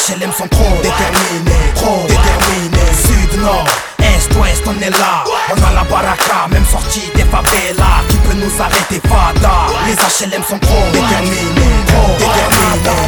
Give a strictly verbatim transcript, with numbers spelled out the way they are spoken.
H L M sont trop déterminés, trop déterminés. Sud, nord, est, ouest, on est là. On a la baraka, même sortie des favelas. Qui peut nous arrêter, fada? Les H L M sont trop déterminés, trop déterminés.